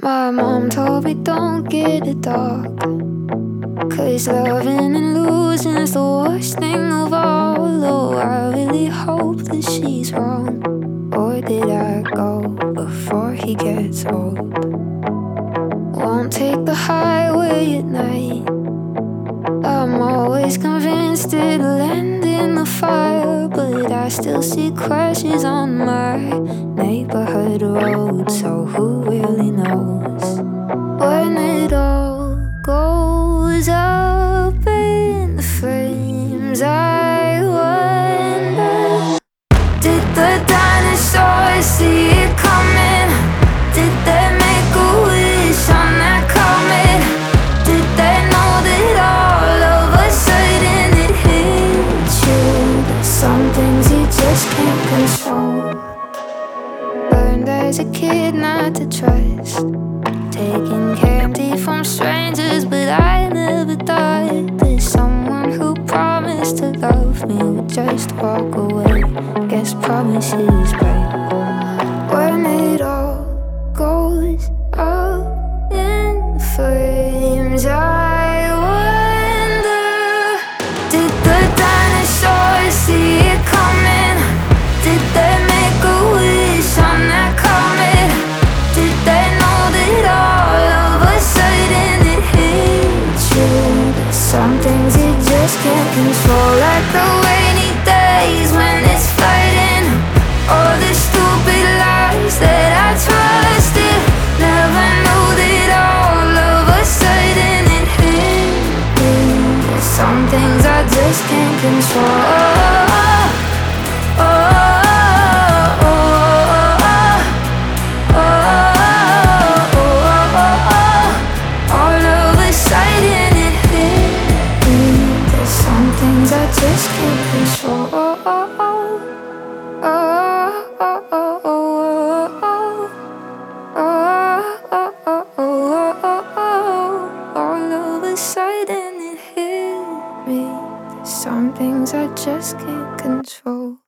My mom told me don't get a dog, 'cause loving and losing's the worst thing of all. Oh, I really hope that she's wrong. Or did I go before he gets old? Won't take the highway at night. I'm always convinced it'll end in the fire, but I still see crashes on my neighborhood road. So who really knows when it all goes up in flames? I wonder, did the dinosaurs see it coming? Did they make a wish on that comet? Did they know that all of a sudden it hits you? There's some things you just can't control. Learned as a kid not to trust, taking candy from strangers, but I never thought that someone who promised to love me would just walk away. Guess promises break. When it all goes up in flames, I wonder, did the dinosaurs see it coming? Did they make a wish on that comet? Did they know that all of a sudden it hits you? There's some things you just can't control, like the rainy days when it's flooding, or the stupid lies that I trusted. Never knew that all of a sudden it hit me. There's some things I just can't control. All of a sudden it hit me. There's some things I just can't control. All of a sudden it hit me. There's some things I just can't control.